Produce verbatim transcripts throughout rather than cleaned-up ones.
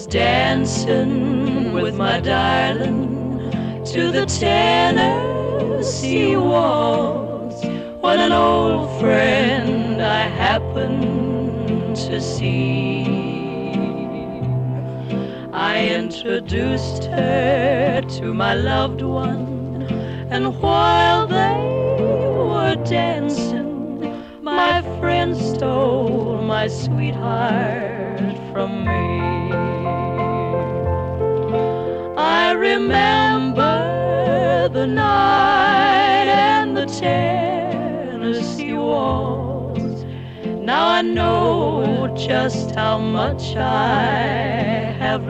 was dancing with my darling to the Tennessee waltz when an old friend I happened to see. I introduced her to my loved one, and while they were dancing, my friend stole my sweetheart from me. I remember the night and the Tennessee waltz. Now I know just how much I have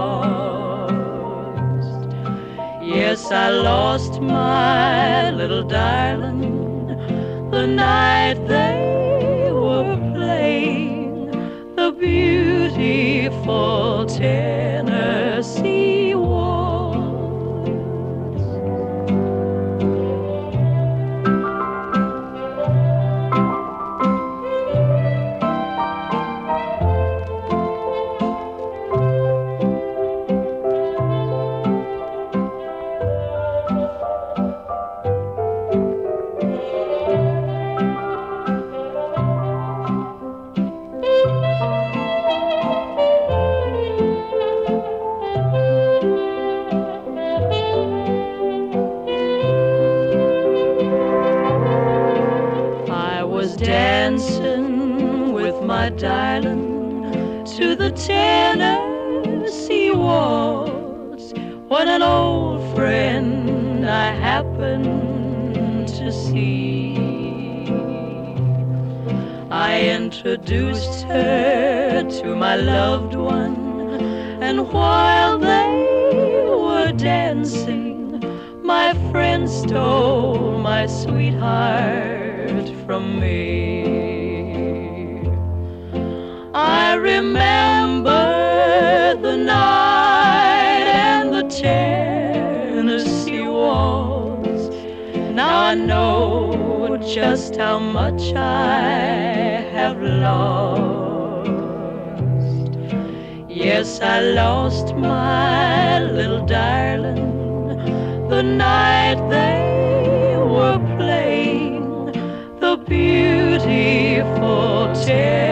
lost. Yes, I lost my little darling the night they were playing the beautiful Tennessee waltz. Dancing with my darling to the Tennessee waltz when an old friend I happened to see. I introduced her to my loved one, and while they were dancing, my friend stole my sweetheart from me. I remember the night and the Tennessee waltz. Now I know just how much I have lost. Yes, I lost my little darling the night they were playing the beautiful Tennessee